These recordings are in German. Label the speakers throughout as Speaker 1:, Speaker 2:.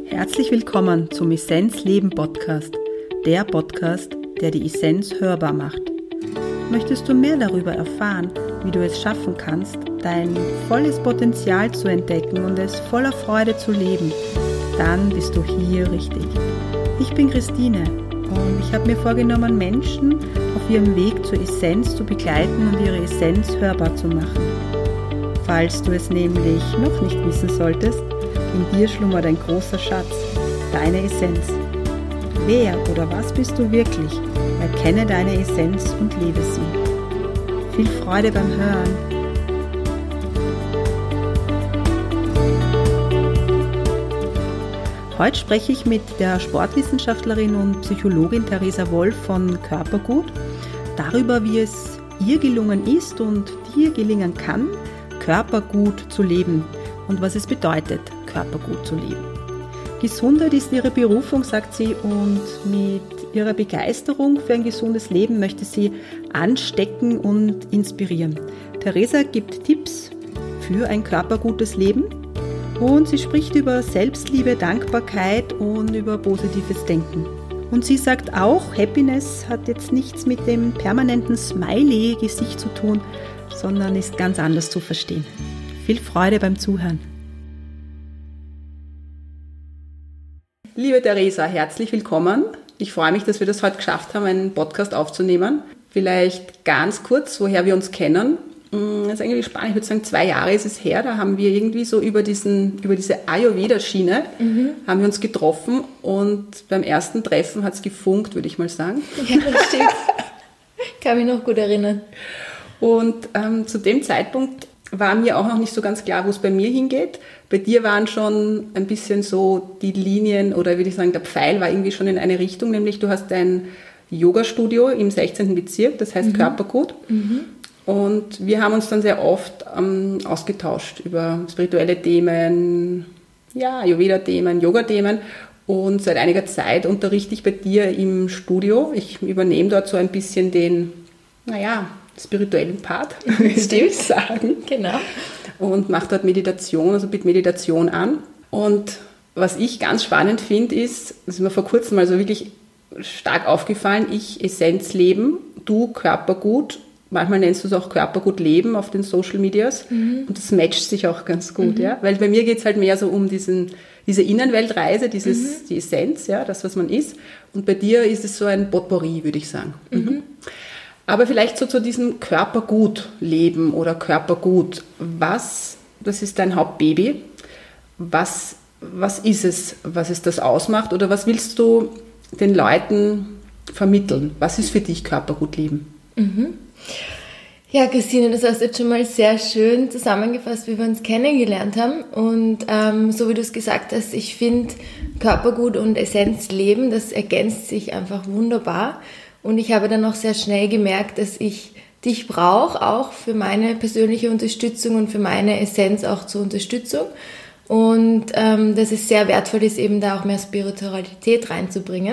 Speaker 1: Herzlich willkommen zum Essenz Leben Podcast, der Podcast, der die Essenz hörbar macht. Möchtest du mehr darüber erfahren, wie du es schaffen kannst, dein volles Potenzial zu entdecken und es voller Freude zu leben, dann bist du hier richtig. Ich bin Christine und ich habe mir vorgenommen, Menschen auf ihrem Weg zur Essenz zu begleiten und ihre Essenz hörbar zu machen. Falls du es nämlich noch nicht wissen solltest, in dir schlummert ein großer Schatz, deine Essenz. Wer oder was bist du wirklich? Erkenne deine Essenz und lebe sie. Viel Freude beim Hören. Heute spreche ich mit der Sportwissenschaftlerin und Psychologin Theresa Wolf von Körpergut darüber, wie es ihr gelungen ist und dir gelingen kann, körpergut zu leben und was es bedeutet, körpergut zu leben. Gesundheit ist ihre Berufung, sagt sie, und mit ihrer Begeisterung für ein gesundes Leben möchte sie anstecken und inspirieren. Theresa gibt Tipps für ein körpergutes Leben und sie spricht über Selbstliebe, Dankbarkeit und über positives Denken. Und sie sagt auch, Happiness hat jetzt nichts mit dem permanenten Smiley-Gesicht zu tun, sondern ist ganz anders zu verstehen. Viel Freude beim Zuhören. Liebe Theresa, herzlich willkommen. Ich freue mich, dass wir das heute geschafft haben, einen Podcast aufzunehmen. Vielleicht ganz kurz, woher wir uns kennen. Das ist eigentlich spannend. Ich würde sagen, 2 Jahre ist es her. Da haben wir irgendwie so über diese Ayurveda-Schiene haben wir uns getroffen und beim ersten Treffen hat es gefunkt, würde ich mal sagen.
Speaker 2: Ja, das stimmt. Ich kann mich noch gut erinnern.
Speaker 1: Und zu dem Zeitpunkt war mir auch noch nicht so ganz klar, wo es bei mir hingeht. Bei dir waren schon ein bisschen so die Linien oder würde ich sagen, der Pfeil war irgendwie schon in eine Richtung, nämlich du hast ein Yoga-Studio im 16. Bezirk, das heißt Körpergut. Und wir haben uns dann sehr oft ausgetauscht über spirituelle Themen, ja, Ayurveda-Themen, Yoga-Themen. Und seit einiger Zeit unterrichte ich bei dir im Studio. Ich übernehme dort so ein bisschen den, spirituellen Part, würde ich sagen.
Speaker 2: Genau.
Speaker 1: Und mache dort Meditation, also biete Meditation an. Und was ich ganz spannend finde, ist, das ist mir vor kurzem mal so wirklich stark aufgefallen, ich Essenz leben, du Körpergut, manchmal nennst du es auch Körpergut leben auf den Social Medias und das matcht sich auch ganz gut, ja, weil bei mir geht es halt mehr so um diese Innenweltreise, die Essenz, ja, das, was man ist, und bei dir ist es so ein Potpourri, würde ich sagen. Aber vielleicht so zu diesem Körpergut leben oder Körpergut. Das ist dein Hauptbaby. Was ist es, was es das ausmacht? Oder was willst du den Leuten vermitteln? Was ist für dich Körpergut leben?
Speaker 2: Ja, Christine, das hast du jetzt schon mal sehr schön zusammengefasst, wie wir uns kennengelernt haben. Und so wie du es gesagt hast, ich finde Körpergut und Essenz leben, das ergänzt sich einfach wunderbar. Und ich habe dann auch sehr schnell gemerkt, dass ich dich brauche, auch für meine persönliche Unterstützung und für meine Essenz auch zur Unterstützung. Und dass es sehr wertvoll ist, eben da auch mehr Spiritualität reinzubringen.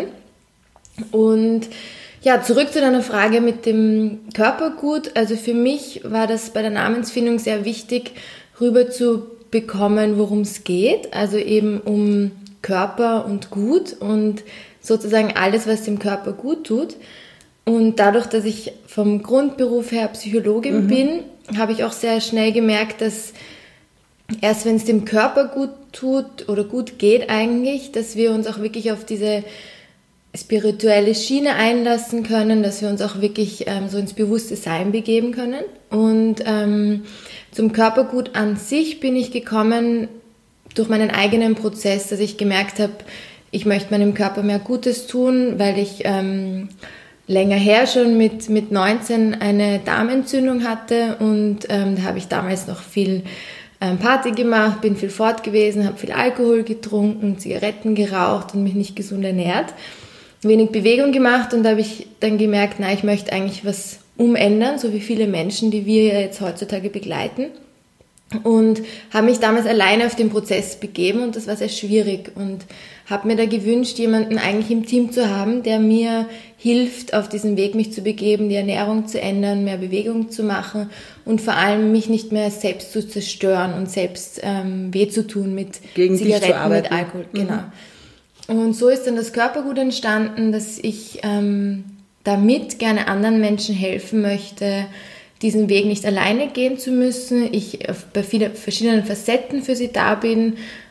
Speaker 2: Und ja, zurück zu deiner Frage mit dem Körpergut. Also für mich war das bei der Namensfindung sehr wichtig, rüber zu bekommen, worum es geht. Also eben um Körper und Gut und sozusagen alles, was dem Körper gut tut. Und dadurch, dass ich vom Grundberuf her Psychologin bin, habe ich auch sehr schnell gemerkt, dass erst wenn es dem Körper gut tut oder gut geht eigentlich, dass wir uns auch wirklich auf diese spirituelle Schiene einlassen können, dass wir uns auch wirklich so ins bewusste Sein begeben können. Und zum Körpergut an sich bin ich gekommen durch meinen eigenen Prozess, dass ich gemerkt habe, ich möchte meinem Körper mehr Gutes tun, weil ich länger her schon mit 19 eine Darmentzündung hatte und da habe ich damals noch viel Party gemacht, bin viel fort gewesen, habe viel Alkohol getrunken, Zigaretten geraucht und mich nicht gesund ernährt, wenig Bewegung gemacht und da habe ich dann gemerkt, ich möchte eigentlich was umändern, so wie viele Menschen, die wir ja jetzt heutzutage begleiten. Und habe mich damals alleine auf den Prozess begeben und das war sehr schwierig und habe mir da gewünscht, jemanden eigentlich im Team zu haben, der mir hilft, auf diesen Weg mich zu begeben, die Ernährung zu ändern, mehr Bewegung zu machen und vor allem mich nicht mehr selbst zu zerstören und selbst weh zu tun mit
Speaker 1: gegen
Speaker 2: Zigaretten, mit Alkohol. Genau. Und so ist dann das Körpergut entstanden, dass ich damit gerne anderen Menschen helfen möchte, diesen Weg nicht alleine gehen zu müssen. Ich bei verschiedenen Facetten für sie da bin,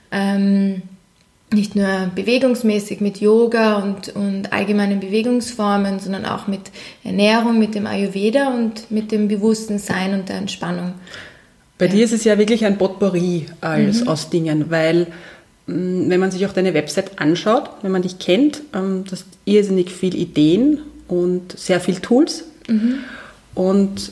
Speaker 2: nicht nur bewegungsmäßig mit Yoga und allgemeinen Bewegungsformen, sondern auch mit Ernährung, mit dem Ayurveda und mit dem bewussten Sein und der Entspannung.
Speaker 1: Bei dir ist es ja wirklich ein Potpourri aus Dingen, weil wenn man sich auch deine Website anschaut, wenn man dich kennt, du hast irrsinnig viele Ideen und sehr viele Tools. Und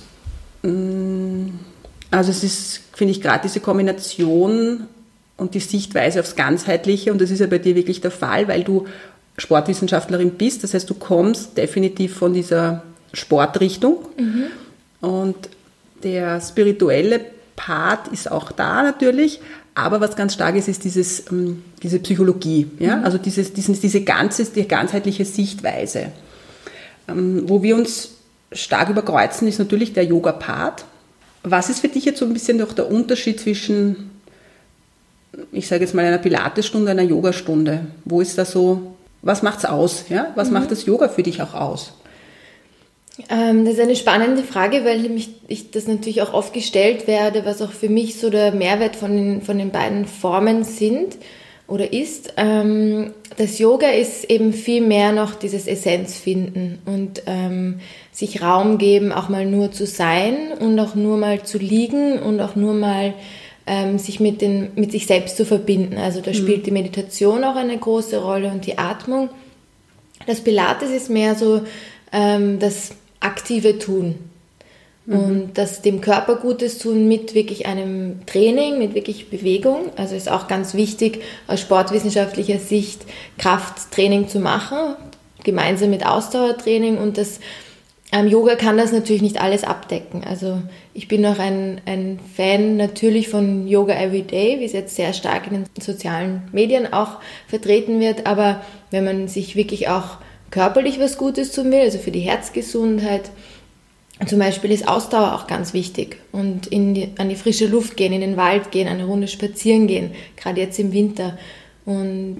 Speaker 1: also es ist, finde ich, gerade diese Kombination und die Sichtweise aufs Ganzheitliche, und das ist ja bei dir wirklich der Fall, weil du Sportwissenschaftlerin bist, das heißt, du kommst definitiv von dieser Sportrichtung und der spirituelle Part ist auch da natürlich, aber was ganz stark ist, ist diese Psychologie, ja? Also die ganzheitliche Sichtweise. Wo wir uns stark überkreuzen, ist natürlich der Yoga-Part. Was ist für dich jetzt so ein bisschen doch der Unterschied zwischen, ich sage jetzt mal, einer Pilates-Stunde und einer Yoga-Stunde? Wo ist da so, was macht's aus? Ja? Was macht das Yoga für dich auch aus?
Speaker 2: Das ist eine spannende Frage, weil ich das natürlich auch oft gestellt werde, was auch für mich so der Mehrwert von den beiden Formen sind oder ist. Das Yoga ist eben viel mehr noch dieses Essenz finden und sich Raum geben, auch mal nur zu sein und auch nur mal zu liegen und auch nur mal sich mit sich selbst zu verbinden. Also da spielt die Meditation auch eine große Rolle und die Atmung. Das Pilates ist mehr so das aktive Tun und das dem Körper Gutes tun mit wirklich einem Training, mit wirklich Bewegung. Also ist auch ganz wichtig aus sportwissenschaftlicher Sicht Krafttraining zu machen, gemeinsam mit Ausdauertraining, und das Yoga kann das natürlich nicht alles abdecken. Also ich bin auch ein Fan natürlich von Yoga Everyday, wie es jetzt sehr stark in den sozialen Medien auch vertreten wird, aber wenn man sich wirklich auch körperlich was Gutes tun will, also für die Herzgesundheit, zum Beispiel ist Ausdauer auch ganz wichtig und an die frische Luft gehen, in den Wald gehen, eine Runde spazieren gehen, gerade jetzt im Winter. Und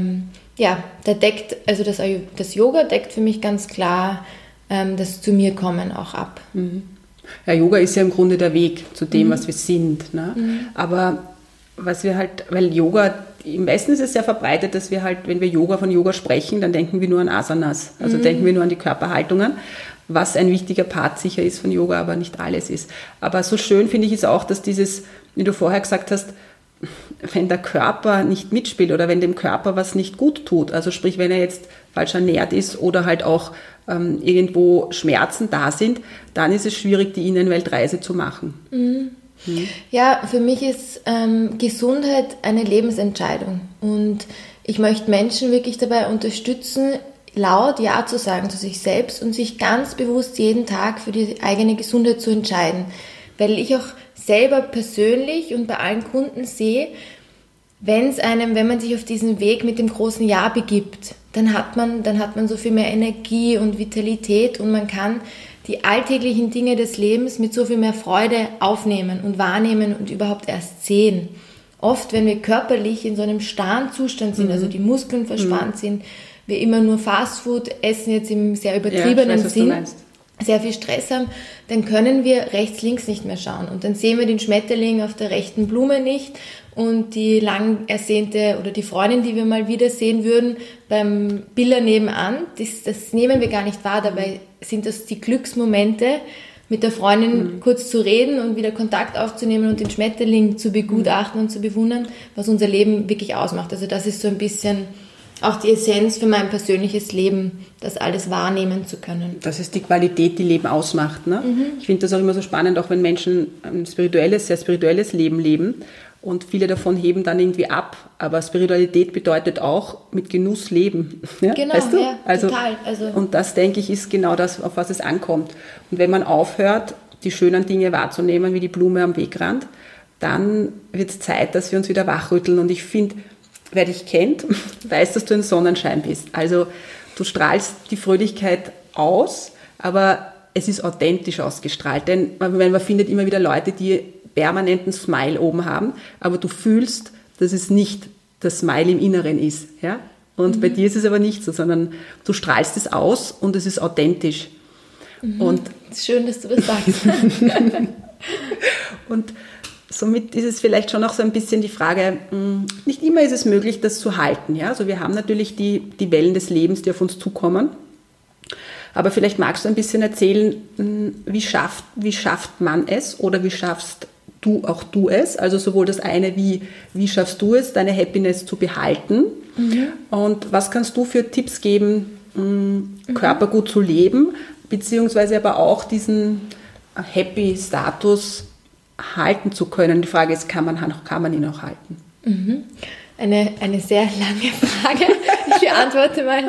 Speaker 2: das Yoga deckt für mich ganz klar das zu mir kommen auch ab.
Speaker 1: Ja, Yoga ist ja im Grunde der Weg zu dem, was wir sind. Ne? Aber was wir halt, weil Yoga, im Westen ist es sehr verbreitet, dass wir halt, wenn wir von Yoga sprechen, dann denken wir nur an Asanas, also denken wir nur an die Körperhaltungen, was ein wichtiger Part sicher ist von Yoga, aber nicht alles ist. Aber so schön finde ich es auch, dass dieses, wie du vorher gesagt hast, wenn der Körper nicht mitspielt oder wenn dem Körper was nicht gut tut, also sprich, wenn er jetzt falsch ernährt ist oder halt auch irgendwo Schmerzen da sind, dann ist es schwierig, die Innenweltreise zu machen.
Speaker 2: Ja, für mich ist Gesundheit eine Lebensentscheidung und ich möchte Menschen wirklich dabei unterstützen, laut Ja zu sagen zu sich selbst und sich ganz bewusst jeden Tag für die eigene Gesundheit zu entscheiden, weil ich auch selber persönlich und bei allen Kunden sehe, wenn man sich auf diesen Weg mit dem großen Ja begibt, dann hat man so viel mehr Energie und Vitalität und man kann die alltäglichen Dinge des Lebens mit so viel mehr Freude aufnehmen und wahrnehmen und überhaupt erst sehen. Oft, wenn wir körperlich in so einem starren Zustand sind, also die Muskeln verspannt sind, wir immer nur Fastfood essen, jetzt im sehr übertriebenen Sinn, sehr viel Stress haben, dann können wir rechts, links nicht mehr schauen. Und dann sehen wir den Schmetterling auf der rechten Blume nicht und die lang ersehnte oder die Freundin, die wir mal wieder sehen würden, beim Biller nebenan, das nehmen wir gar nicht wahr. Dabei sind das die Glücksmomente, mit der Freundin kurz zu reden und wieder Kontakt aufzunehmen und den Schmetterling zu begutachten und zu bewundern, was unser Leben wirklich ausmacht. Also das ist so ein bisschen auch die Essenz für mein persönliches Leben, das alles wahrnehmen zu können.
Speaker 1: Das ist die Qualität, die Leben ausmacht. Ne? Ich finde das auch immer so spannend, auch wenn Menschen ein sehr spirituelles Leben leben und viele davon heben dann irgendwie ab. Aber Spiritualität bedeutet auch mit Genuss leben. Ja?
Speaker 2: Genau,
Speaker 1: weißt du?
Speaker 2: Ja, total.
Speaker 1: Und das, denke ich, ist genau das, auf was es ankommt. Und wenn man aufhört, die schönen Dinge wahrzunehmen, wie die Blume am Wegrand, dann wird es Zeit, dass wir uns wieder wachrütteln. Und ich finde, wer dich kennt, weiß, dass du ein Sonnenschein bist. Also du strahlst die Fröhlichkeit aus, aber es ist authentisch ausgestrahlt. Denn man findet immer wieder Leute, die permanenten Smile oben haben, aber du fühlst, dass es nicht das Smile im Inneren ist. Ja? Und bei dir ist es aber nicht so, sondern du strahlst es aus und es ist authentisch. Und
Speaker 2: schön, dass du das sagst.
Speaker 1: Und somit ist es vielleicht schon auch so ein bisschen die Frage, nicht immer ist es möglich, das zu halten. Ja? Also wir haben natürlich die Wellen des Lebens, die auf uns zukommen. Aber vielleicht magst du ein bisschen erzählen, wie schafft man es oder wie schaffst du es? Also sowohl das eine, wie schaffst du es, deine Happiness zu behalten? Und was kannst du für Tipps geben, körpergut zu leben, beziehungsweise aber auch diesen Happy-Status halten zu können? Die Frage ist, kann man ihn auch halten?
Speaker 2: Eine sehr lange Frage. Ich beantworte mal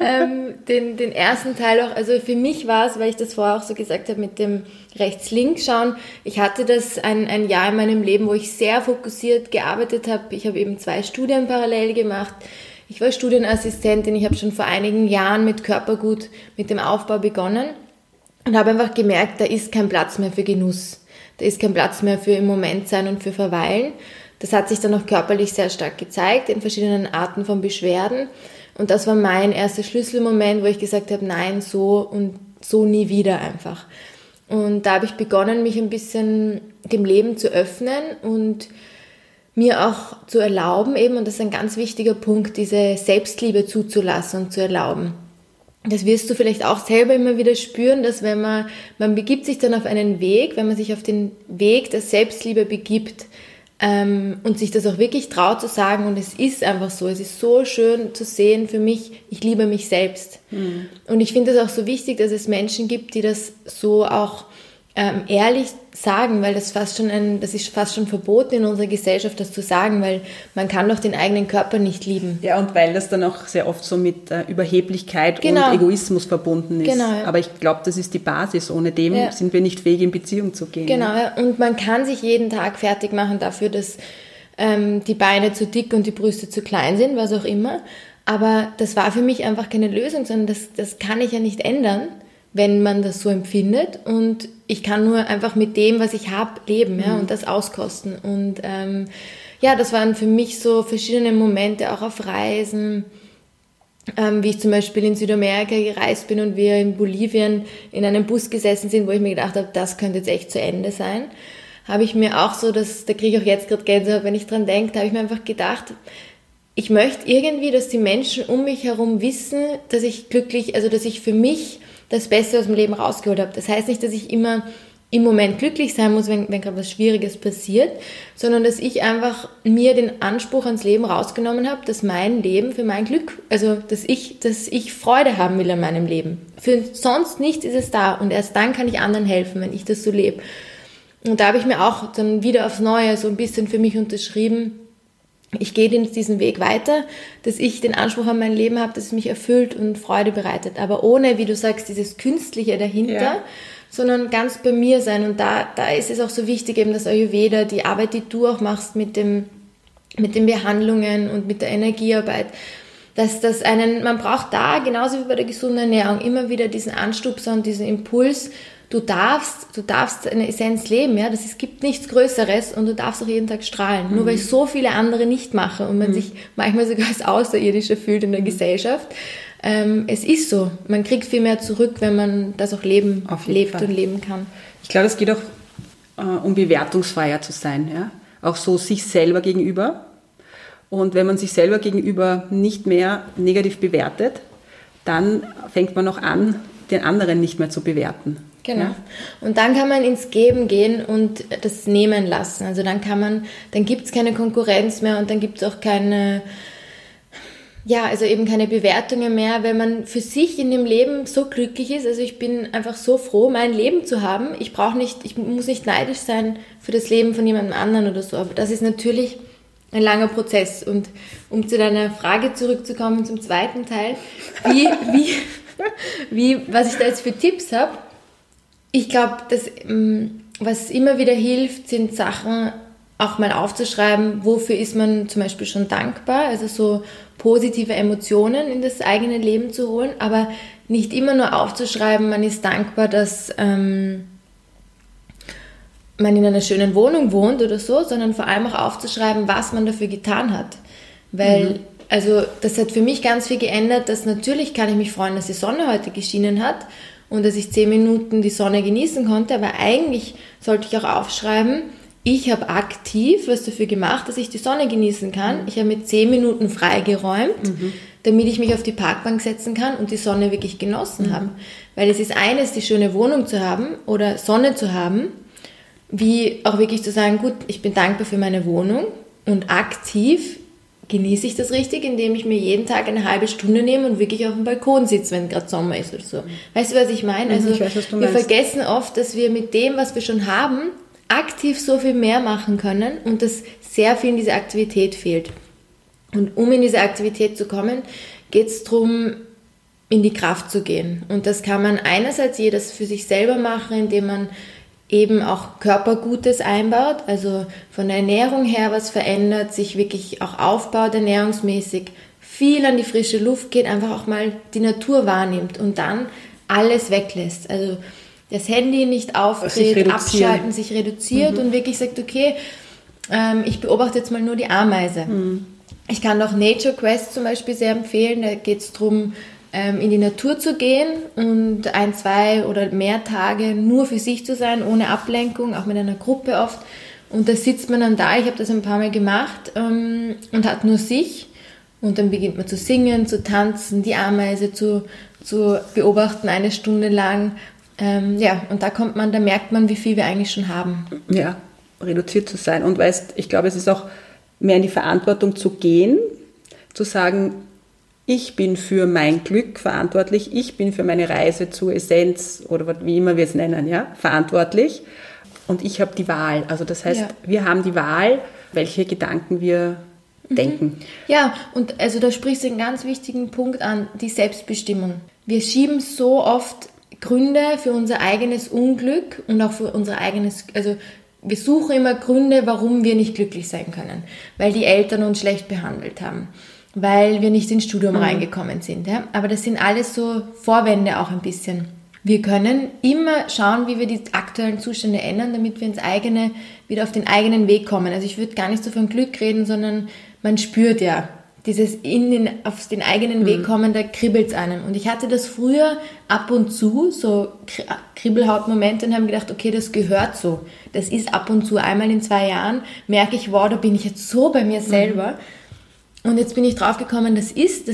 Speaker 2: den ersten Teil auch. Also für mich war es, weil ich das vorher auch so gesagt habe, mit dem rechts-links schauen. Ich hatte das ein Jahr in meinem Leben, wo ich sehr fokussiert gearbeitet habe. Ich habe eben 2 Studien parallel gemacht. Ich war Studienassistentin. Ich habe schon vor einigen Jahren mit Körpergut, mit dem Aufbau begonnen und habe einfach gemerkt, da ist kein Platz mehr für Genuss. Da ist kein Platz mehr für im Moment sein und für Verweilen. Das hat sich dann auch körperlich sehr stark gezeigt, in verschiedenen Arten von Beschwerden. Und das war mein erster Schlüsselmoment, wo ich gesagt habe, nein, so und so nie wieder einfach. Und da habe ich begonnen, mich ein bisschen dem Leben zu öffnen und mir auch zu erlauben eben, und das ist ein ganz wichtiger Punkt, diese Selbstliebe zuzulassen und zu erlauben. Das wirst du vielleicht auch selber immer wieder spüren, dass wenn man begibt sich dann auf einen Weg, wenn man sich auf den Weg der Selbstliebe begibt, und sich das auch wirklich traut zu sagen, und es ist einfach so, es ist so schön zu sehen für mich, ich liebe mich selbst. Und ich finde es auch so wichtig, dass es Menschen gibt, die das so auch ehrlich sagen, weil das ist fast schon verboten in unserer Gesellschaft, das zu sagen, weil man kann doch den eigenen Körper nicht lieben.
Speaker 1: Ja, und weil das dann auch sehr oft so mit Überheblichkeit und Egoismus verbunden ist.
Speaker 2: Genau, ja.
Speaker 1: Aber ich glaube, das ist die Basis. Ohne dem sind wir nicht fähig, in Beziehung zu gehen.
Speaker 2: Genau, ja. Und man kann sich jeden Tag fertig machen dafür, dass die Beine zu dick und die Brüste zu klein sind, was auch immer. Aber das war für mich einfach keine Lösung, sondern das kann ich ja nicht ändern, wenn man das so empfindet. Und ich kann nur einfach mit dem, was ich habe, leben, ja, und das auskosten. Und das waren für mich so verschiedene Momente, auch auf Reisen, wie ich zum Beispiel in Südamerika gereist bin und wir in Bolivien in einem Bus gesessen sind, wo ich mir gedacht habe, das könnte jetzt echt zu Ende sein. Habe ich mir auch so, da kriege ich auch jetzt gerade Gänsehaut, wenn ich dran denke, da habe ich mir einfach gedacht, ich möchte irgendwie, dass die Menschen um mich herum wissen, dass ich glücklich, also dass ich für mich das Beste aus dem Leben rausgeholt habe. Das heißt nicht, dass ich immer im Moment glücklich sein muss, wenn gerade was Schwieriges passiert, sondern dass ich einfach mir den Anspruch ans Leben rausgenommen habe, dass mein Leben für mein Glück, also dass ich Freude haben will an meinem Leben. Für sonst nichts ist es da und erst dann kann ich anderen helfen, wenn ich das so lebe. Und da habe ich mir auch dann wieder aufs Neue so ein bisschen für mich unterschrieben, ich gehe diesen Weg weiter, dass ich den Anspruch an mein Leben habe, dass es mich erfüllt und Freude bereitet. Aber ohne, wie du sagst, dieses Künstliche dahinter, sondern ganz bei mir sein. Und da ist es auch so wichtig, eben das Ayurveda, die Arbeit, die du auch machst mit den Behandlungen und mit der Energiearbeit, dass man braucht da, genauso wie bei der gesunden Ernährung, immer wieder diesen Anstupser und diesen Impuls. Du darfst eine Essenz leben, ja, es gibt nichts Größeres und du darfst auch jeden Tag strahlen. Nur weil so viele andere nicht machen und man sich manchmal sogar als Außerirdischer fühlt in der Gesellschaft. Es ist so. Man kriegt viel mehr zurück, wenn man das auch lebt und leben kann.
Speaker 1: Ich glaube, es geht auch um bewertungsfreier zu sein, ja. Auch so sich selber gegenüber. Und wenn man sich selber gegenüber nicht mehr negativ bewertet, dann fängt man auch an, den anderen nicht mehr zu bewerten.
Speaker 2: Genau. Ja. Und dann kann man ins Geben gehen und das nehmen lassen. Also dann gibt es keine Konkurrenz mehr und dann gibt es auch keine Bewertungen mehr, wenn man für sich in dem Leben so glücklich ist. Also ich bin einfach so froh, mein Leben zu haben. Ich muss nicht neidisch sein für das Leben von jemandem anderen oder so. Aber das ist natürlich ein langer Prozess. Und um zu deiner Frage zurückzukommen, zum zweiten Teil, was ich da jetzt für Tipps habe, ich glaube, was immer wieder hilft, sind Sachen auch mal aufzuschreiben, wofür ist man zum Beispiel schon dankbar, also so positive Emotionen in das eigene Leben zu holen, aber nicht immer nur aufzuschreiben, man ist dankbar, dass man in einer schönen Wohnung wohnt oder so, sondern vor allem auch aufzuschreiben, was man dafür getan hat. Weil, also das hat für mich ganz viel geändert, dass natürlich kann ich mich freuen, dass die Sonne heute geschienen hat und dass ich 10 Minuten die Sonne genießen konnte, aber eigentlich sollte ich auch aufschreiben, ich habe aktiv was dafür gemacht, dass ich die Sonne genießen kann. Ich habe mir 10 Minuten freigeräumt, damit ich mich auf die Parkbank setzen kann und die Sonne wirklich genossen habe. Weil es ist eines, die schöne Wohnung zu haben oder Sonne zu haben, wie auch wirklich zu sagen, gut, ich bin dankbar für meine Wohnung und aktiv genieße ich das richtig, indem ich mir jeden Tag eine halbe Stunde nehme und wirklich auf dem Balkon sitze, wenn gerade Sommer ist oder so. Weißt du, was ich meine? Also
Speaker 1: ich weiß, was du
Speaker 2: wir
Speaker 1: meinst.
Speaker 2: vergessen oft, dass wir mit dem, was wir schon haben, aktiv so viel mehr machen können und dass sehr viel in diese Aktivität fehlt. Und um in diese Aktivität zu kommen, geht es darum, in die Kraft zu gehen. Und das kann man einerseits jedes für sich selber machen, indem man eben auch Körpergutes einbaut, also von der Ernährung her was verändert, sich wirklich auch aufbaut ernährungsmäßig, viel an die frische Luft geht, einfach auch mal die Natur wahrnimmt und dann alles weglässt. Also das Handy nicht aufdreht, abschalten, sich reduziert und wirklich sagt, okay, ich beobachte jetzt mal nur die Ameise. Ich kann auch Nature Quest zum Beispiel sehr empfehlen, da geht es darum, in die Natur zu gehen und 1, 2 oder mehr Tage nur für sich zu sein, ohne Ablenkung, auch mit einer Gruppe oft. Und da sitzt man dann da, ich habe das ein paar Mal gemacht und hat nur sich. Und dann beginnt man zu singen, zu tanzen, die Ameise zu beobachten 1 Stunde lang. Und da merkt man, wie viel wir eigentlich schon haben.
Speaker 1: Ja, reduziert zu sein. Und weißt, ich glaube, es ist auch mehr in die Verantwortung zu gehen, zu sagen, ich bin für mein Glück verantwortlich, ich bin für meine Reise zur Essenz oder wie immer wir es nennen, ja, verantwortlich und ich habe die Wahl. Also das heißt, wir haben die Wahl, welche Gedanken wir denken.
Speaker 2: Ja, und also da sprichst du einen ganz wichtigen Punkt an, die Selbstbestimmung. Wir schieben so oft Gründe für unser eigenes Unglück und auch für unser eigenes, also wir suchen immer Gründe, warum wir nicht glücklich sein können, weil die Eltern uns schlecht behandelt haben, weil wir nicht ins Studium reingekommen sind. Ja? Aber das sind alles so Vorwände auch ein bisschen. Wir können immer schauen, wie wir die aktuellen Zustände ändern, damit wir wieder auf den eigenen Weg kommen. Also ich würde gar nicht so von Glück reden, sondern man spürt ja dieses auf den eigenen Weg kommen, da kribbelt es einem. Und ich hatte das früher ab und zu, so Kribbelhautmomente und habe gedacht, okay, das gehört so. Das ist ab und zu, einmal in 2 Jahren, merke ich, wow, da bin ich jetzt so bei mir selber. Und jetzt bin ich drauf gekommen, das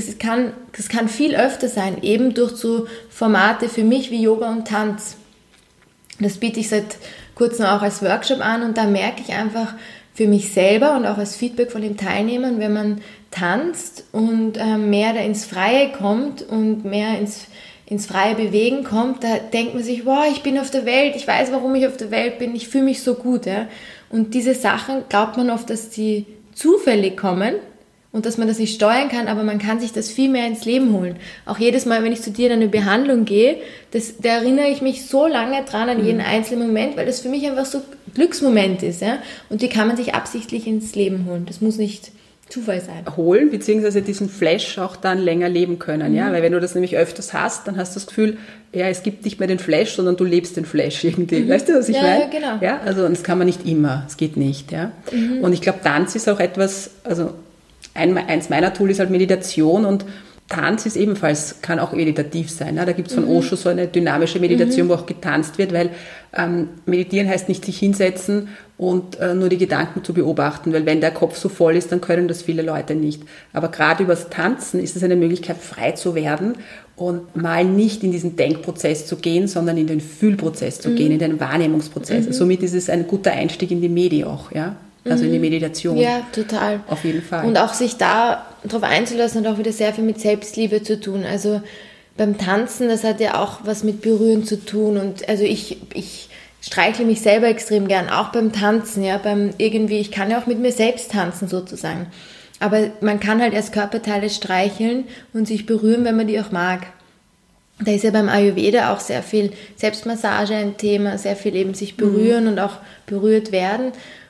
Speaker 2: kann viel öfter sein, eben durch so Formate für mich wie Yoga und Tanz. Das biete ich seit kurzem auch als Workshop an und da merke ich einfach für mich selber und auch als Feedback von den Teilnehmern, wenn man tanzt und mehr da ins Freie kommt und mehr ins freie Bewegen kommt, da denkt man sich, wow, ich bin auf der Welt, ich weiß, warum ich auf der Welt bin, ich fühle mich so gut. Ja? Und diese Sachen glaubt man oft, dass die zufällig kommen und dass man das nicht steuern kann, aber man kann sich das viel mehr ins Leben holen. Auch jedes Mal, wenn ich zu dir in eine Behandlung gehe, da erinnere ich mich so lange dran an jeden einzelnen Moment, weil das für mich einfach so ein Glücksmoment ist. Ja? Und die kann man sich absichtlich ins Leben holen. Das muss nicht Zufall sein.
Speaker 1: Holen, beziehungsweise diesen Flash auch dann länger leben können. Ja? Weil wenn du das nämlich öfters hast, dann hast du das Gefühl, ja, es gibt nicht mehr den Flash, sondern du lebst den Flash irgendwie. Weißt du, was ich meine?
Speaker 2: Ja, genau.
Speaker 1: Ja, also, und das kann man nicht immer, es geht nicht. Ja? Und ich glaube, Tanz ist auch etwas, also eins meiner Tools ist halt Meditation und Tanz ist ebenfalls, kann auch meditativ sein. Da gibt es von Osho so eine dynamische Meditation, wo auch getanzt wird, weil meditieren heißt nicht sich hinsetzen und nur die Gedanken zu beobachten, weil wenn der Kopf so voll ist, dann können das viele Leute nicht. Aber gerade übers Tanzen ist es eine Möglichkeit, frei zu werden und mal nicht in diesen Denkprozess zu gehen, sondern in den Fühlprozess zu gehen, in den Wahrnehmungsprozess. Somit ist es ein guter Einstieg in die Medi auch, ja. Also in die Meditation.
Speaker 2: Ja, total.
Speaker 1: Auf jeden Fall.
Speaker 2: Und auch sich da drauf einzulassen, hat auch wieder sehr viel mit Selbstliebe zu tun. Also beim Tanzen, das hat ja auch was mit Berühren zu tun. Und also ich streichle mich selber extrem gern, auch beim Tanzen. Ja, ich kann ja auch mit mir selbst tanzen sozusagen. Aber man kann halt erst Körperteile streicheln und sich berühren, wenn man die auch mag. Da ist ja beim Ayurveda auch sehr viel Selbstmassage ein Thema, sehr viel eben sich berühren und auch berührt werden.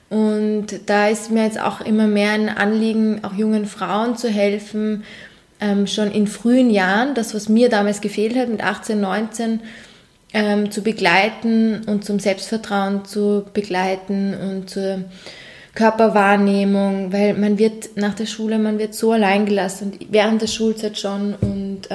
Speaker 2: Und da ist mir jetzt auch immer mehr ein Anliegen, auch jungen Frauen zu helfen, schon in frühen Jahren, das, was mir damals gefehlt hat, mit 18, 19, zu begleiten und zum Selbstvertrauen zu begleiten und zur Körperwahrnehmung, weil man wird nach der Schule, man wird so allein gelassen und während der Schulzeit schon. Und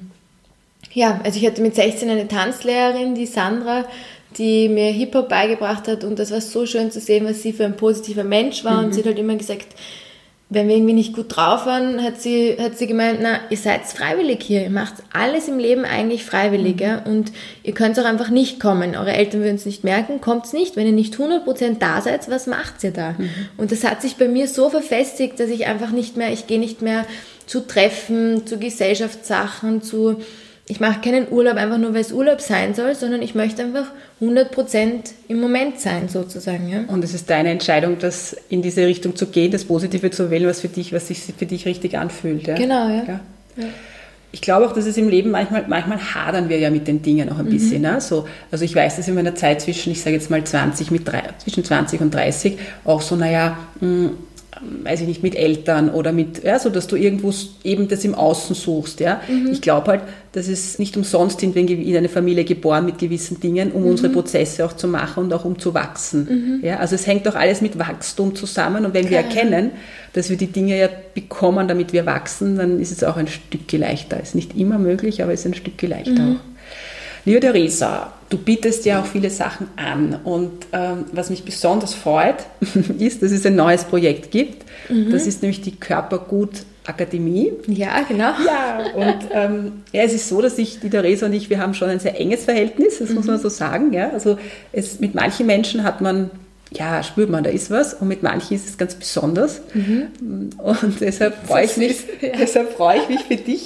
Speaker 2: also ich hatte mit 16 eine Tanzlehrerin, die Sandra, die mir Hip-Hop beigebracht hat, und das war so schön zu sehen, was sie für ein positiver Mensch war. Und sie hat halt immer gesagt, wenn wir irgendwie nicht gut drauf waren, hat sie gemeint, na, ihr seid freiwillig hier, ihr macht alles im Leben eigentlich freiwillig, ja? Und ihr könnt auch einfach nicht kommen, eure Eltern würden es nicht merken, kommt's nicht, wenn ihr nicht 100% da seid, was macht ihr da? Und das hat sich bei mir so verfestigt, dass ich einfach ich gehe nicht mehr zu Treffen, zu Gesellschaftssachen, ich mache keinen Urlaub einfach nur, weil es Urlaub sein soll, sondern ich möchte einfach 100% im Moment sein, sozusagen. Ja?
Speaker 1: Und es ist deine Entscheidung, das in diese Richtung zu gehen, das Positive zu wählen, was sich für dich richtig anfühlt. Ja?
Speaker 2: Genau, ja. Ja.
Speaker 1: Ich glaube auch, dass es im Leben manchmal hadern wir ja mit den Dingen auch ein bisschen. Ne? So, also ich weiß, dass in meiner Zeit zwischen 20 und 30 auch so, weiß ich nicht, mit Eltern oder so dass du irgendwo eben das im Außen suchst. Ja? Ich glaube halt, dass es nicht umsonst sind wir in eine Familie geboren mit gewissen Dingen, um unsere Prozesse auch zu machen und auch um zu wachsen. Ja? Also es hängt auch alles mit Wachstum zusammen, und wenn wir erkennen, dass wir die Dinge ja bekommen, damit wir wachsen, dann ist es auch ein Stück leichter. Ist nicht immer möglich, aber es ist ein Stück leichter auch. Liebe Theresa, du bietest ja auch viele Sachen an, und was mich besonders freut, ist, dass es ein neues Projekt gibt. Das ist nämlich die Körpergut-Akademie.
Speaker 2: Ja, genau.
Speaker 1: Ja, und es ist so, dass die Theresa und ich, wir haben schon ein sehr enges Verhältnis, das muss man so sagen. Ja? Also mit manchen Menschen spürt man, da ist was, und mit manchen ist es ganz besonders. Und deshalb freue ich mich für dich,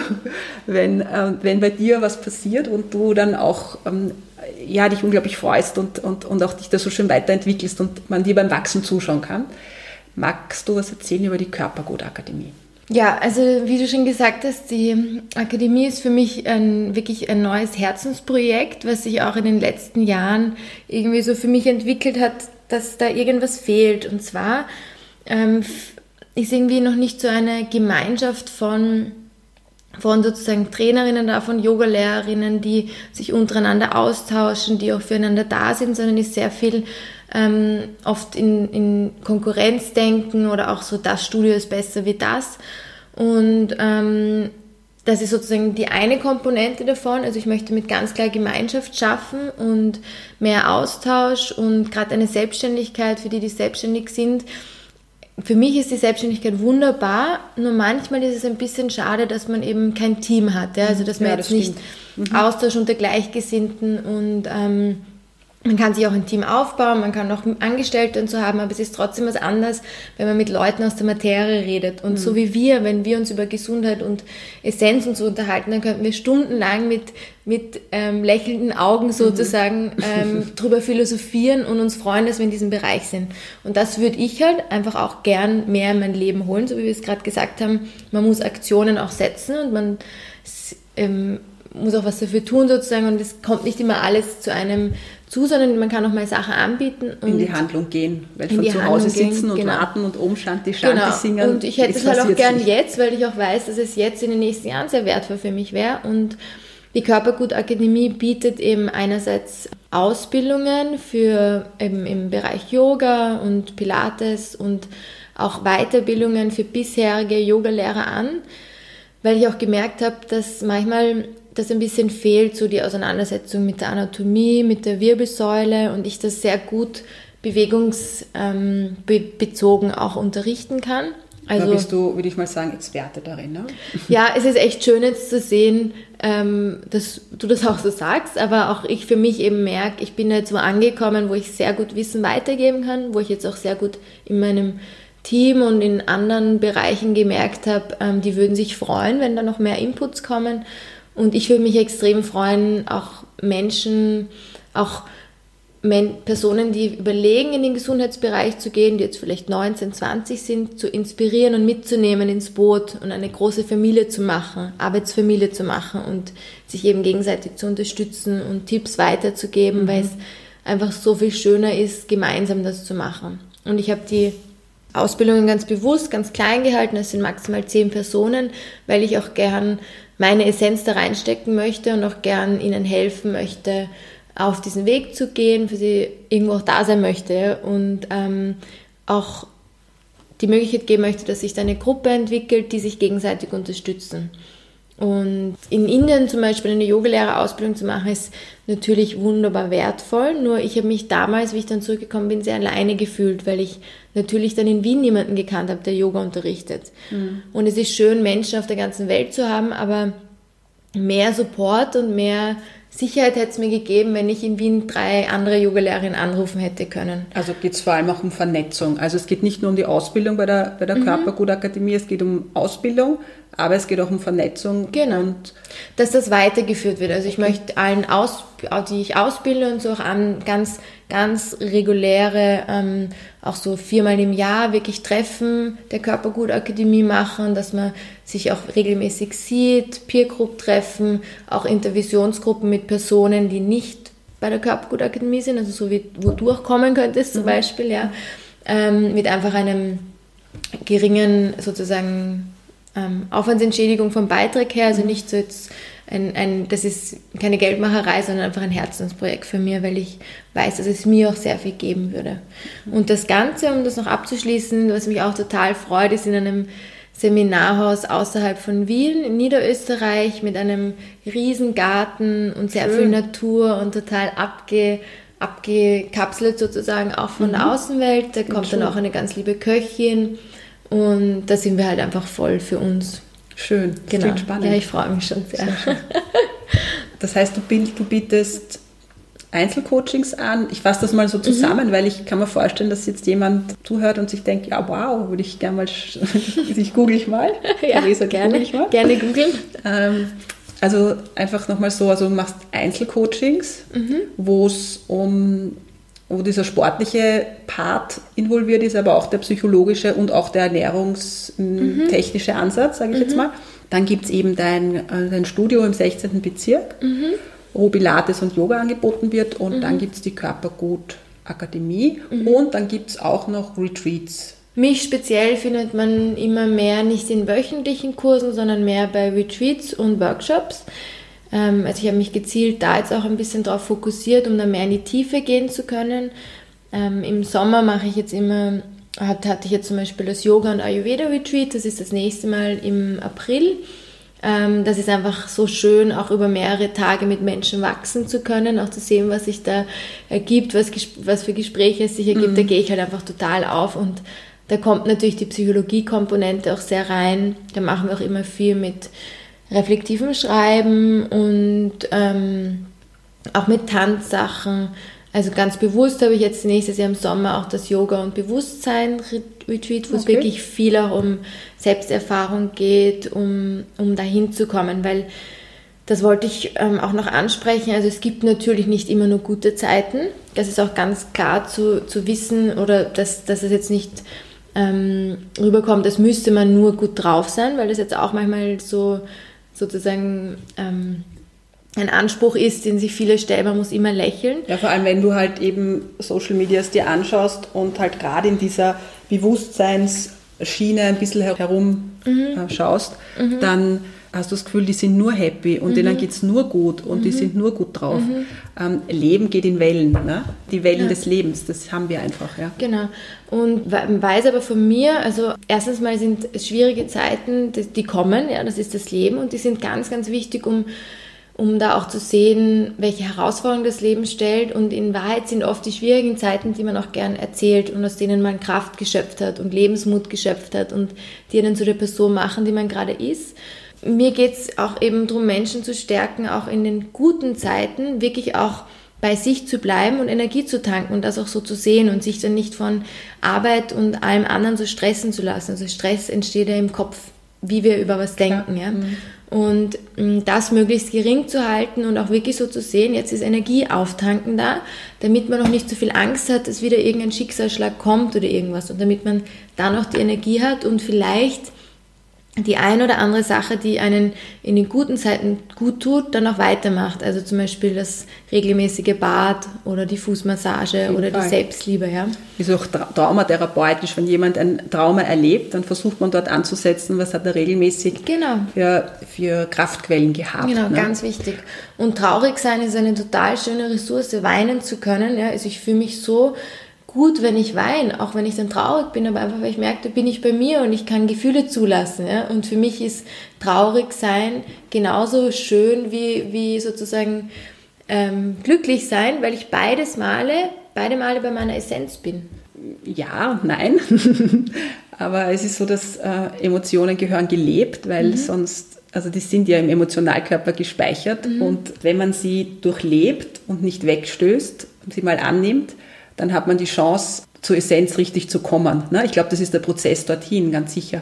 Speaker 1: wenn bei dir was passiert und du dann auch dich unglaublich freust und auch dich da so schön weiterentwickelst und man dir beim Wachsen zuschauen kann. Magst du was erzählen über die Körpergut-Akademie?
Speaker 2: Ja, also wie du schon gesagt hast, die Akademie ist für mich wirklich ein neues Herzensprojekt, was sich auch in den letzten Jahren irgendwie so für mich entwickelt hat, dass da irgendwas fehlt. Und zwar ist irgendwie noch nicht so eine Gemeinschaft von sozusagen Trainerinnen da, von Yogalehrerinnen, die sich untereinander austauschen, die auch füreinander da sind, sondern ist sehr viel oft in Konkurrenzdenken oder auch so, das Studio ist besser wie das. Und das ist sozusagen die eine Komponente davon. Also ich möchte mit ganz klar Gemeinschaft schaffen und mehr Austausch und gerade eine Selbstständigkeit für die selbstständig sind. Für mich ist die Selbstständigkeit wunderbar, nur manchmal ist es ein bisschen schade, dass man eben kein Team hat. Ja? Also dass man jetzt nicht Austausch unter Gleichgesinnten, und man kann sich auch ein Team aufbauen, man kann auch Angestellte und so haben, aber es ist trotzdem was anderes, wenn man mit Leuten aus der Materie redet. Und so wie wenn wir uns über Gesundheit und Essenz und so unterhalten, dann könnten wir stundenlang mit lächelnden Augen sozusagen drüber philosophieren und uns freuen, dass wir in diesem Bereich sind. Und das würde ich halt einfach auch gern mehr in mein Leben holen, so wie wir es gerade gesagt haben. Man muss Aktionen auch setzen und man muss auch was dafür tun sozusagen, und es kommt nicht immer alles zu einem zu, sondern man kann auch mal Sachen anbieten. Und
Speaker 1: in die Handlung gehen, weil von zu Hause sitzen und warten und Om Shanti singen.
Speaker 2: Und ich hätte es halt auch gern jetzt, weil ich auch weiß, dass es jetzt in den nächsten Jahren sehr wertvoll für mich wäre. Und die Körpergut-Akademie bietet eben einerseits Ausbildungen für eben im Bereich Yoga und Pilates und auch Weiterbildungen für bisherige Yogalehrer an, weil ich auch gemerkt habe, dass manchmal das ein bisschen fehlt, so die Auseinandersetzung mit der Anatomie, mit der Wirbelsäule, und ich das sehr gut bewegungsbezogen auch unterrichten kann.
Speaker 1: Also, da bist du, würde ich mal sagen, Experte darin, ne?
Speaker 2: Ja, es ist echt schön jetzt zu sehen, dass du das auch so sagst, aber auch ich für mich eben merke, ich bin jetzt wo angekommen, wo ich sehr gut Wissen weitergeben kann, wo ich jetzt auch sehr gut in meinem Team und in anderen Bereichen gemerkt habe, die würden sich freuen, wenn da noch mehr Inputs kommen. Und ich würde mich extrem freuen, auch Menschen, auch Personen, die überlegen, in den Gesundheitsbereich zu gehen, die jetzt vielleicht 19, 20 sind, zu inspirieren und mitzunehmen ins Boot und eine große Familie zu machen, Arbeitsfamilie zu machen und sich eben gegenseitig zu unterstützen und Tipps weiterzugeben, weil es einfach so viel schöner ist, gemeinsam das zu machen. Und ich habe die Ausbildungen ganz bewusst, ganz klein gehalten. Es sind maximal 10 Personen, weil ich auch gern meine Essenz da reinstecken möchte und auch gern ihnen helfen möchte, auf diesen Weg zu gehen, für sie irgendwo auch da sein möchte und auch die Möglichkeit geben möchte, dass sich da eine Gruppe entwickelt, die sich gegenseitig unterstützen. Und in Indien zum Beispiel eine Yogalehrerausbildung zu machen, ist natürlich wunderbar wertvoll. Nur ich habe mich damals, wie ich dann zurückgekommen bin, sehr alleine gefühlt, weil ich natürlich dann in Wien niemanden gekannt habe, der Yoga unterrichtet. Mhm. Und es ist schön, Menschen auf der ganzen Welt zu haben, aber mehr Support und mehr Sicherheit hätte es mir gegeben, wenn ich in Wien 3 andere Yogalehrerinnen anrufen hätte können.
Speaker 1: Also geht es vor allem auch um Vernetzung. Also es geht nicht nur um die Ausbildung bei der Körpergut-Akademie, es geht um Ausbildung, aber es geht auch um Vernetzung.
Speaker 2: Genau, und dass das weitergeführt wird. Also ich möchte allen, die ich ausbilde und so auch an ganz reguläre, auch so 4-mal im Jahr wirklich Treffen der Körpergut-Akademie machen, dass man sich auch regelmäßig sieht, Peer-Group-Treffen, auch Intervisionsgruppen mit Personen, die nicht bei der Körpergut-Akademie sind, also so wie wo du auch kommen könntest zum Beispiel, ja, mit einfach einem geringen sozusagen Aufwandsentschädigung vom Beitrag her, also nicht so jetzt das ist keine Geldmacherei, sondern einfach ein Herzensprojekt für mich, weil ich weiß, dass es mir auch sehr viel geben würde. Und das Ganze, um das noch abzuschließen, was mich auch total freut, ist in einem Seminarhaus außerhalb von Wien in Niederösterreich mit einem riesen Garten und sehr viel Natur und total abgekapselt sozusagen auch von der Außenwelt. Da kommt dann auch eine ganz liebe Köchin und da sind wir halt einfach voll für uns.
Speaker 1: Schön, das klingt spannend.
Speaker 2: Ja, ich freue mich schon sehr.
Speaker 1: Das heißt, du bietest Einzelcoachings an. Ich fasse das mal so zusammen, weil ich kann mir vorstellen, dass jetzt jemand zuhört und sich denkt, ja wow, würde ich gerne mal, ich google ich mal.
Speaker 2: Ja, Theresa, gerne googeln.
Speaker 1: Also einfach nochmal so, also du machst Einzelcoachings, wo dieser sportliche Part involviert ist, aber auch der psychologische und auch der ernährungstechnische Ansatz, sage ich jetzt mal. Dann gibt es eben dein Studio im 16. Bezirk, wo Pilates und Yoga angeboten wird und dann gibt es die Körpergut-Akademie und dann gibt es auch noch Retreats.
Speaker 2: Mich speziell findet man immer mehr nicht in wöchentlichen Kursen, sondern mehr bei Retreats und Workshops. Also ich habe mich gezielt da jetzt auch ein bisschen drauf fokussiert, um da mehr in die Tiefe gehen zu können. Im Sommer mache ich jetzt immer, hatte ich jetzt zum Beispiel das Yoga- und Ayurveda-Retreat, das ist das nächste Mal im April. Das ist einfach so schön, auch über mehrere Tage mit Menschen wachsen zu können, auch zu sehen, was sich da ergibt, was für Gespräche es sich ergibt. Da gehe ich halt einfach total auf und da kommt natürlich die Psychologie-Komponente auch sehr rein. Da machen wir auch immer viel mit reflektivem Schreiben und auch mit Tanzsachen. Also ganz bewusst habe ich jetzt nächstes Jahr im Sommer auch das Yoga- und Bewusstsein-Retreat, wo es wirklich viel auch um Selbsterfahrung geht, um dahin zu kommen, weil das wollte ich auch noch ansprechen. Also es gibt natürlich nicht immer nur gute Zeiten. Das ist auch ganz klar zu wissen oder dass es jetzt nicht rüberkommt, als müsste man nur gut drauf sein, weil das jetzt auch manchmal so sozusagen ein Anspruch ist, den sich viele stellen, man muss immer lächeln.
Speaker 1: Ja, vor allem wenn du halt eben Social Medias dir anschaust und halt gerade in dieser Bewusstseinsschiene ein bisschen herumschaust, dann hast du das Gefühl, die sind nur happy und denen geht es nur gut und die sind nur gut drauf. Leben geht in Wellen, ne? Die Wellen des Lebens, das haben wir einfach. Ja.
Speaker 2: Genau. Und weiß aber von mir, also erstens mal sind es schwierige Zeiten, die kommen, ja, das ist das Leben und die sind ganz, ganz wichtig, um da auch zu sehen, welche Herausforderungen das Leben stellt. Und in Wahrheit sind oft die schwierigen Zeiten, die man auch gern erzählt und aus denen man Kraft geschöpft hat und Lebensmut geschöpft hat und die einen zu der Person machen, die man gerade ist. Mir geht es auch eben darum, Menschen zu stärken, auch in den guten Zeiten wirklich auch bei sich zu bleiben und Energie zu tanken und das auch so zu sehen und sich dann nicht von Arbeit und allem anderen so stressen zu lassen. Also Stress entsteht ja im Kopf, wie wir über was denken. Ja. Und das möglichst gering zu halten und auch wirklich so zu sehen, jetzt ist Energie auftanken da, damit man noch nicht so viel Angst hat, dass wieder irgendein Schicksalsschlag kommt oder irgendwas und damit man dann auch die Energie hat und vielleicht die ein oder andere Sache, die einen in den guten Zeiten gut tut, dann auch weitermacht. Also zum Beispiel das regelmäßige Bad oder die Fußmassage oder die Selbstliebe. Ja.
Speaker 1: Ist auch traumatherapeutisch, wenn jemand ein Trauma erlebt, dann versucht man dort anzusetzen, was hat er regelmäßig für Kraftquellen gehabt.
Speaker 2: Genau, ganz wichtig. Und traurig sein ist eine total schöne Ressource, weinen zu können. Ja. Also ich fühle mich so gut, wenn ich weine, auch wenn ich dann traurig bin, aber einfach, weil ich merke, da bin ich bei mir und ich kann Gefühle zulassen. Ja? Und für mich ist traurig sein genauso schön wie sozusagen glücklich sein, weil ich beide Male bei meiner Essenz bin.
Speaker 1: Ja und nein, aber es ist so, dass Emotionen gehören gelebt, weil sonst, also die sind ja im Emotionalkörper gespeichert und wenn man sie durchlebt und nicht wegstößt und sie mal annimmt, dann hat man die Chance, zur Essenz richtig zu kommen. Ich glaube, das ist der Prozess dorthin, ganz sicher.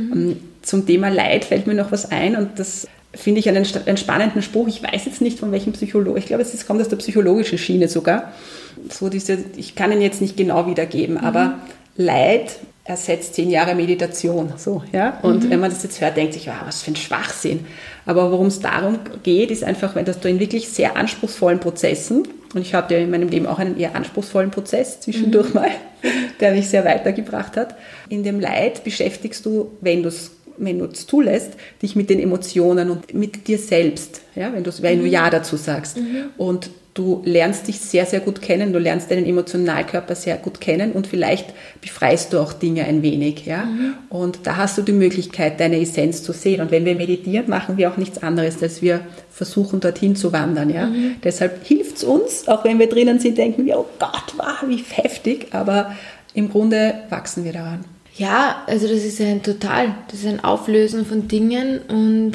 Speaker 1: Zum Thema Leid fällt mir noch was ein und das finde ich einen spannenden Spruch. Ich weiß jetzt nicht, von welchem Psychologen, ich glaube, es kommt aus der psychologischen Schiene sogar. So ich kann ihn jetzt nicht genau wiedergeben, aber Leid ersetzt 10 Jahre Meditation. So, ja? Und wenn man das jetzt hört, denkt sich, wow, was für ein Schwachsinn. Aber worum es darum geht, ist einfach, dass du in wirklich sehr anspruchsvollen Prozessen, und ich hatte ja in meinem Leben auch einen eher anspruchsvollen Prozess zwischendurch mal, der mich sehr weitergebracht hat. In dem Leid beschäftigst du, wenn du es zulässt, dich mit den Emotionen und mit dir selbst, ja, wenn du Ja dazu sagst. Und du lernst dich sehr, sehr gut kennen, du lernst deinen Emotionalkörper sehr gut kennen und vielleicht befreist du auch Dinge ein wenig. Ja? Und da hast du die Möglichkeit, deine Essenz zu sehen. Und wenn wir meditieren, machen wir auch nichts anderes, als wir versuchen, dorthin zu wandern. Ja? Deshalb hilft es uns, auch wenn wir drinnen sind, denken wir, oh Gott, wow, wie heftig, aber im Grunde wachsen wir daran.
Speaker 2: Ja, also das ist ein Auflösen von Dingen und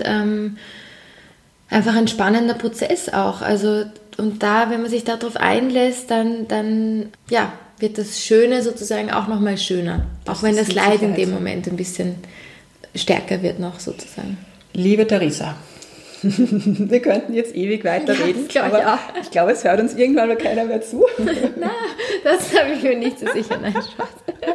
Speaker 2: einfach ein spannender Prozess auch. Also und da, wenn man sich darauf einlässt, dann wird das Schöne sozusagen auch nochmal schöner. Auch wenn das Leid in dem Moment ein bisschen stärker wird noch sozusagen.
Speaker 1: Liebe Theresa, wir könnten jetzt ewig weiterreden, aber ich glaube, es hört uns irgendwann mal keiner mehr zu.
Speaker 2: Na, das habe ich mir nicht so sicher. Nein, Spaß.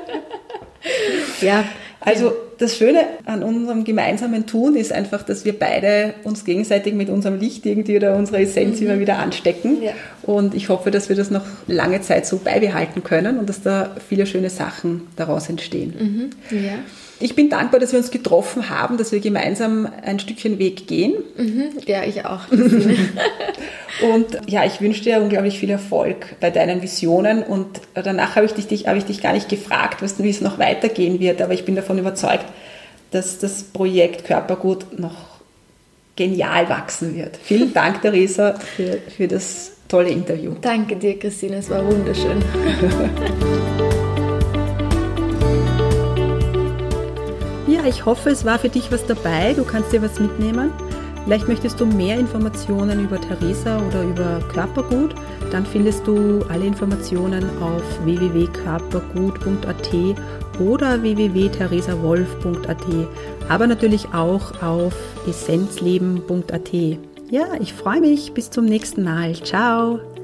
Speaker 2: Ja.
Speaker 1: Also das Schöne an unserem gemeinsamen Tun ist einfach, dass wir beide uns gegenseitig mit unserem Licht irgendwie oder unserer Essenz immer wieder anstecken. Ja. Und ich hoffe, dass wir das noch lange Zeit so beibehalten können und dass da viele schöne Sachen daraus entstehen. Ja. Ich bin dankbar, dass wir uns getroffen haben, dass wir gemeinsam ein Stückchen Weg gehen.
Speaker 2: Ja, ich auch.
Speaker 1: Und ja, ich wünsche dir unglaublich viel Erfolg bei deinen Visionen. Und danach habe ich dich gar nicht gefragt, wie es noch weitergehen wird. Aber ich bin davon überzeugt, dass das Projekt Körpergut noch genial wachsen wird. Vielen Dank, Theresa, für das tolle Interview.
Speaker 2: Danke dir, Christine. Es war wunderschön.
Speaker 1: Ja, ich hoffe, es war für dich was dabei. Du kannst dir was mitnehmen. Vielleicht möchtest du mehr Informationen über Theresa oder über Körpergut. Dann findest du alle Informationen auf www.körpergut.at oder www.theresawolf.at, aber natürlich auch auf essenzleben.at. Ja, ich freue mich. Bis zum nächsten Mal. Ciao.